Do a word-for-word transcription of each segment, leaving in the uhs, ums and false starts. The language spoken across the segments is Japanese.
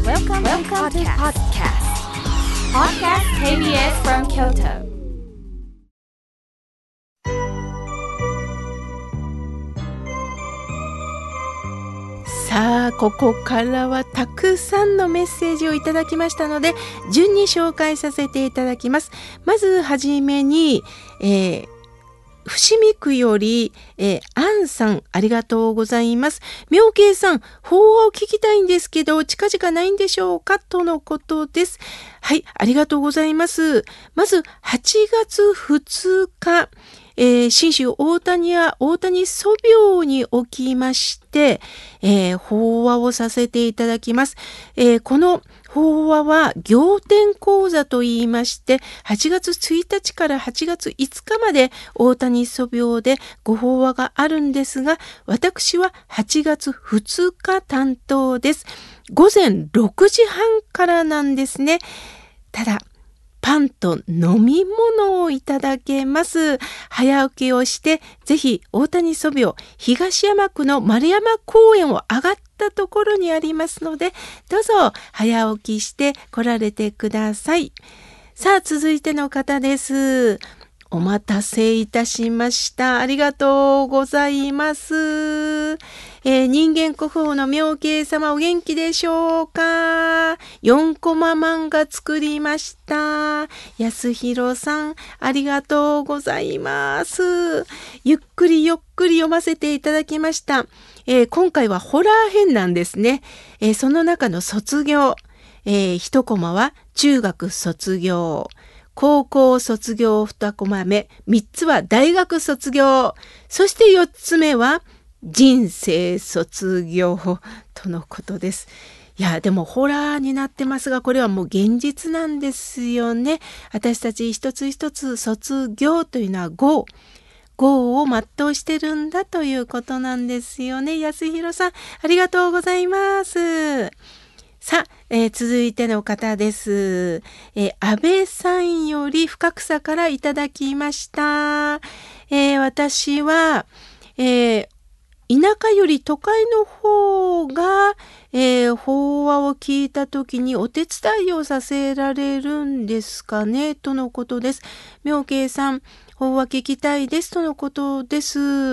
Welcome, Welcome to podcast. Podcast ケービーエス from Kyoto. さあ、ここからはたくさんのメッセージをいただきましたので、順に紹介させていただきます。まずはじめに、えー伏見区より、えー、アンさん、ありがとうございます。妙慶さん、法話を聞きたいんですけど、近々ないんでしょうかとのことです。はい、ありがとうございます。まず、はちがつふつか、えー、信州大谷や大谷祖廟におきまして、えー、法話をさせていただきます。えー、この法話は行天講座と言いまして、はちがつついたちからはちがついつかまで大谷祖廟でご法話があるんですが、私ははちがつふつか担当です。ごぜんろくじはんからなんですね。ただ、パンと飲み物をいただけます。早起きをして、ぜひ大谷祖廟東山区の丸山公園を上がったところにありますので、どうぞ早起きして来られてください。さあ、続いての方です。お待たせいたしました。ありがとうございます。えー、人間国宝の妙慶様、お元気でしょうか？よんコマ漫画作りました。安弘さん、ありがとうございます。ゆっくりゆっくり読ませていただきました。えー、今回はホラー編なんですね。えー、その中の卒業、えー、一コマは中学卒業。高校卒業にコマ目、みっつは大学卒業、そしてよっつめは人生卒業とのことです。いや、でもホラーになってますが、これはもう現実なんですよね。私たち一つ一つ卒業というのは業、業を全うしてるんだということなんですよね。安弘さん、ありがとうございます。さあ、えー、続いての方です。えー、安倍さんより深草からいただきました。えー、私は、えー、田舎より都会の方が、えー、法話を聞いたときにお手伝いをさせられるんですかねとのことです。妙慶さん、法話聞きたいですとのことです。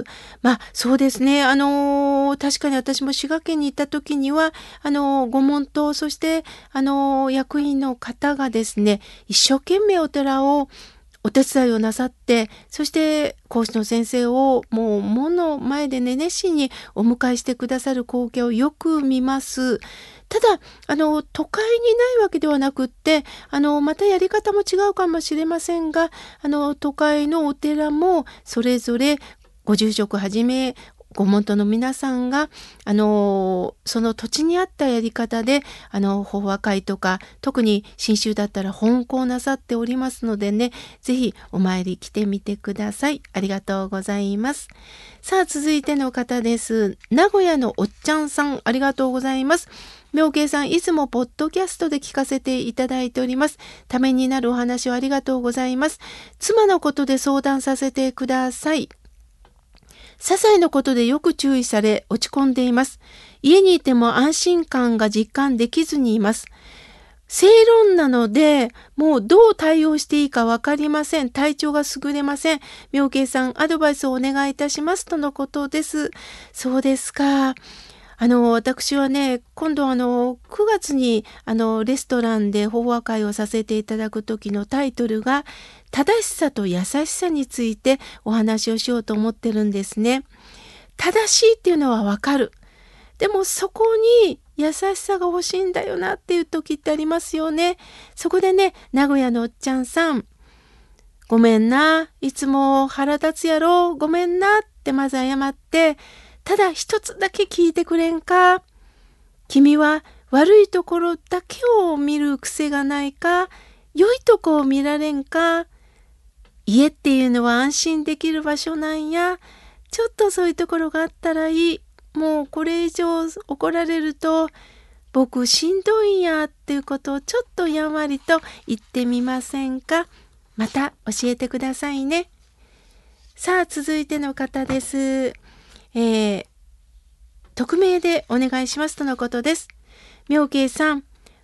まあそうですね。あのー、確かに私も滋賀県に行った時には、あのー、ご門徒、そして、あのー、役員の方がですね、一生懸命お寺をお手伝いをなさって、そして講師の先生をもう門の前でね、熱心にお迎えしてくださる光景をよく見ます。ただ、あの、都会にないわけではなくって、あの、またやり方も違うかもしれませんが、あの、都会のお寺もそれぞれご住職はじめ、ご門徒の皆さんが、あの、その土地に合ったやり方で、あの、法話会とか、特に信州だったら本講なさっておりますのでね、ぜひお参り来てみてください。ありがとうございます。さあ、続いての方です。名古屋のおっちゃんさん、ありがとうございます。妙慶さん、いつもポッドキャストで聞かせていただいております。ためになるお話をありがとうございます。妻のことで相談させてください。些細なことでよく注意され落ち込んでいます。家にいても安心感が実感できずにいます。正論なので、もうどう対応していいかわかりません。体調が優れません。妙慶さん、アドバイスをお願いいたしますとのことです。そうですか。あの、私はね、今度あの、くがつにあの、レストランで法話会をさせていただく時のタイトルが、正しさと優しさについてお話をしようと思ってるんですね。正しいっていうのはわかる。でもそこに優しさが欲しいんだよなっていう時ってありますよね。そこでね、名古屋のおっちゃんさん、ごめんな、いつも腹立つやろ、ごめんなってまず謝って、ただ一つだけ聞いてくれんか。君は悪いところだけを見る癖がないか、良いとこを見られんか。家っていうのは安心できる場所なんや。ちょっとそういうところがあったらいい。もうこれ以上怒られると僕しんどいんやっていうことをちょっとやんわりと言ってみませんか。また教えてくださいね。さあ続いての方です。えー、匿名でお願いしますとのことです。妙慶さん、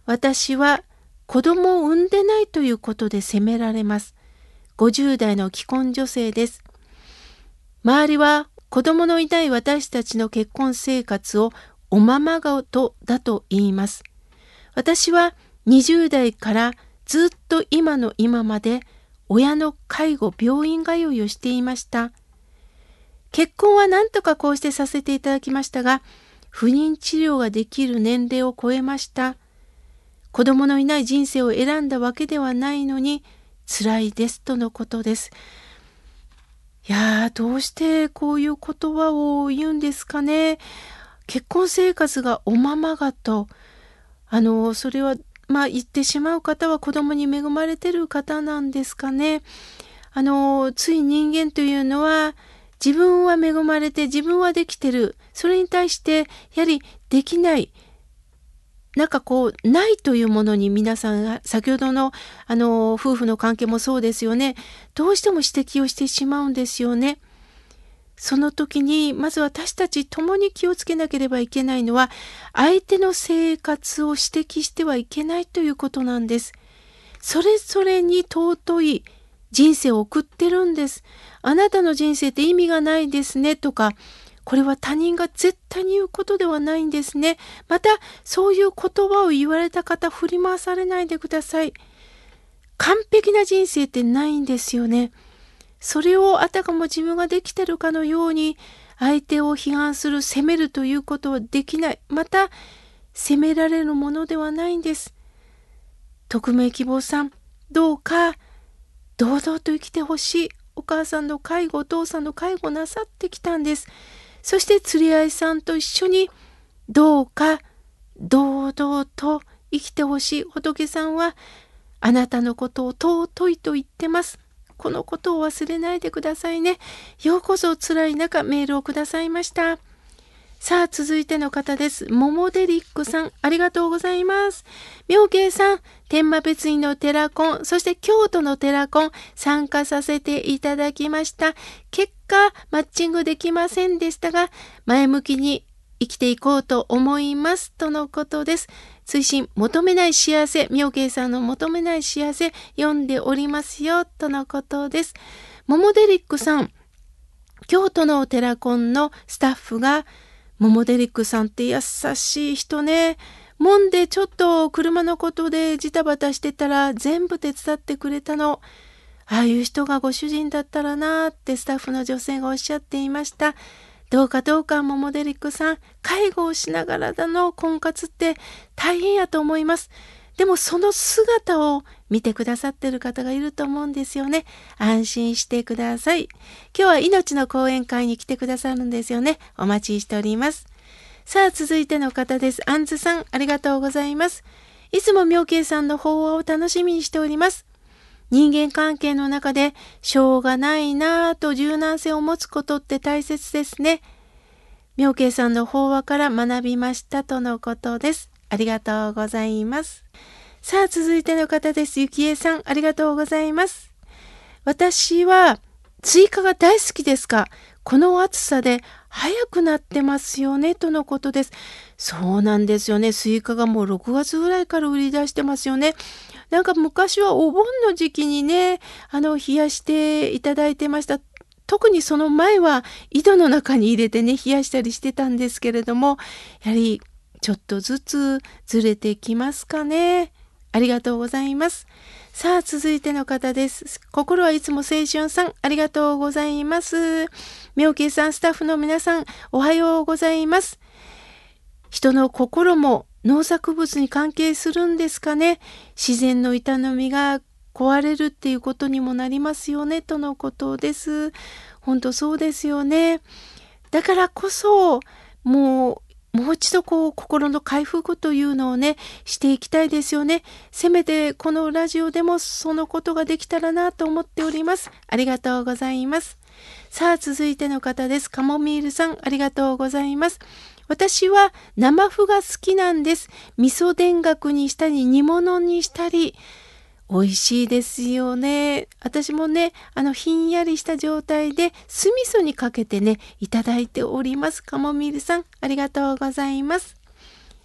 私は子供を産んでないということで責められます。ごじゅう代の既婚女性です。周りは子供のいない私たちの結婚生活をおままごとだと言います。私はにじゅう代からずっと今の今まで親の介護、病院通いをしていました。結婚は何とかこうしてさせていただきましたが、不妊治療ができる年齢を超えました。子供のいない人生を選んだわけではないのに辛いですとのことです。いやー、どうしてこういう言葉を言うんですかね。結婚生活がおままごと。あの、それはまあ言ってしまう方は子供に恵まれてる方なんですかね。あの、つい人間というのは自分は恵まれて自分はできてる。それに対してやはりできない。なんかこうないというものに皆さんが先ほどのあの夫婦の関係もそうですよね。どうしても指摘をしてしまうんですよね。その時にまず私たち共に気をつけなければいけないのは、相手の生活を指摘してはいけないということなんです。それぞれに尊い人生を送ってるんです。あなたの人生って意味がないですねとか、これは他人が絶対に言うことではないんですね。またそういう言葉を言われた方、振り回されないでください。完璧な人生ってないんですよね。それをあたかも自分ができてるかのように相手を批判する、責めるということはできない。また責められるものではないんです。匿名希望さん、どうか堂々と生きてほしい。お母さんの介護、お父さんの介護なさってきたんです。そして釣り合いさんと一緒にどうか堂々と生きてほしい。仏さんはあなたのことを尊いと言ってます。このことを忘れないでくださいね。ようこそ辛い中メールをくださいました。さあ続いての方です。モモデリックさん、ありがとうございます。妙慶さん、天満別院のテラコン、そして京都のテラコン参加させていただきました。結果マッチングできませんでしたが、前向きに生きていこうと思いますとのことです。追伸、求めない幸せ、妙慶さんの求めない幸せ読んでおりますよとのことです。モモデリックさん、京都のテラコンのスタッフがモモデリックさんって優しい人ね。もんでちょっと車のことでジタバタしてたら全部手伝ってくれたの。ああいう人がご主人だったらなーってスタッフの女性がおっしゃっていました。どうかどうかモモデリックさん、介護をしながらだの婚活って大変やと思います。でもその姿を見てくださってる方がいると思うんですよね。安心してください。今日は命の講演会に来てくださるんですよね。お待ちしております。さあ続いての方です。あんずさん、ありがとうございます。いつも妙慶さんの法話を楽しみにしております。人間関係の中でしょうがないなぁと柔軟性を持つことって大切ですね。妙慶さんの法話から学びましたとのことです。ありがとうございます。さあ続いての方です。ゆきえさん、ありがとうございます。私はスイカが大好きですが、この暑さで早くなってますよねとのことです。そうなんですよね。スイカがもうろくがつぐらいから売り出してますよね。なんか昔はお盆の時期にね、あの冷やしていただいてました。特にその前は井戸の中に入れてね冷やしたりしてたんですけれども、やはりちょっとずつずれてきますかね。ありがとうございます。さあ続いての方です。心はいつも青春さん、ありがとうございます。妙慶さん、スタッフの皆さん、おはようございます。人の心も農作物に関係するんですかね。自然の営みが壊れるっていうことにもなりますよねとのことです。本当そうですよね。だからこそもうもう一度こう心の回復というのをねしていきたいですよね。せめてこのラジオでもそのことができたらなと思っております。ありがとうございます。さあ続いての方です。カモミールさん、ありがとうございます。私は生麩が好きなんです。味噌田楽にしたり煮物にしたり美味しいですよね。私もね、あのひんやりした状態で酢味噌にかけてねいただいております。カモミールさん、ありがとうございます。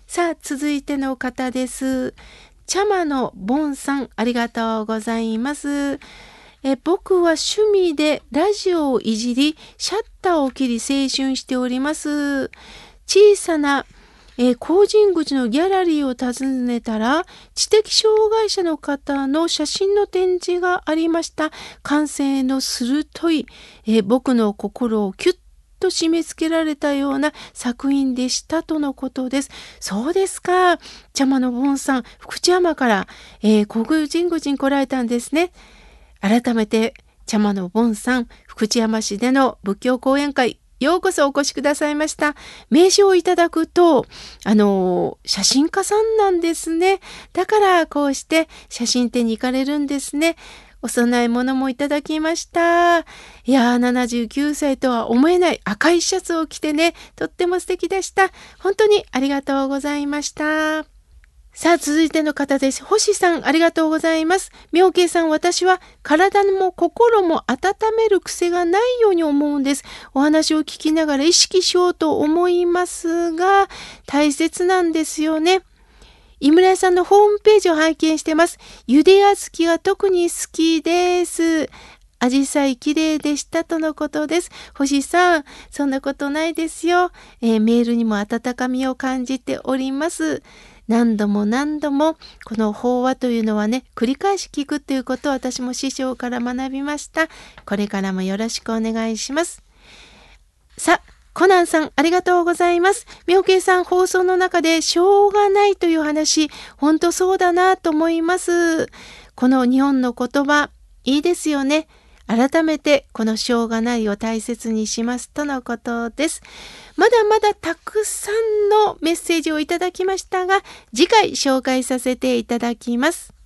さあ、続いての方です。茶間のボンさん、ありがとうございます。え僕は趣味でラジオをいじり、シャッターを切り青春しております。小さな、えー、工人口のギャラリーを訪ねたら、知的障害者の方の写真の展示がありました。感性の鋭い、えー、僕の心をキュッと締め付けられたような作品でしたとのことです。そうですか。茶間のボンさん、福知山から、えー、工人口に来られたんですね。改めて茶間のボンさん、福知山市での仏教講演会、ようこそお越しくださいました。名刺をいただくと、あの写真家さんなんですね。だからこうして写真展に行かれるんですね。お供え物もいただきました。いやー、ななじゅうきゅうさいとは思えない赤いシャツを着てね、とっても素敵でした。本当にありがとうございました。さあ、続いての方です。星さん、ありがとうございます。妙慶さん、私は体も心も温める癖がないように思うんです。お話を聞きながら意識しようと思いますが、大切なんですよね。井村屋さんのホームページを拝見してます。ゆで小豆が特に好きです。アジサイ綺麗でしたとのことです。星さん、そんなことないですよ。えー、メールにも温かみを感じております。何度も何度もこの法話というのはね、繰り返し聞くということを私も師匠から学びました。これからもよろしくお願いします。さあ、コナンさん、ありがとうございます。妙慶さん、放送の中でしょうがないという話、本当そうだなと思います。この日本の言葉、いいですよね。改めてこのしょうがないを大切にしますとのことです。まだまだたくさんのメッセージをいただきましたが、次回紹介させていただきます。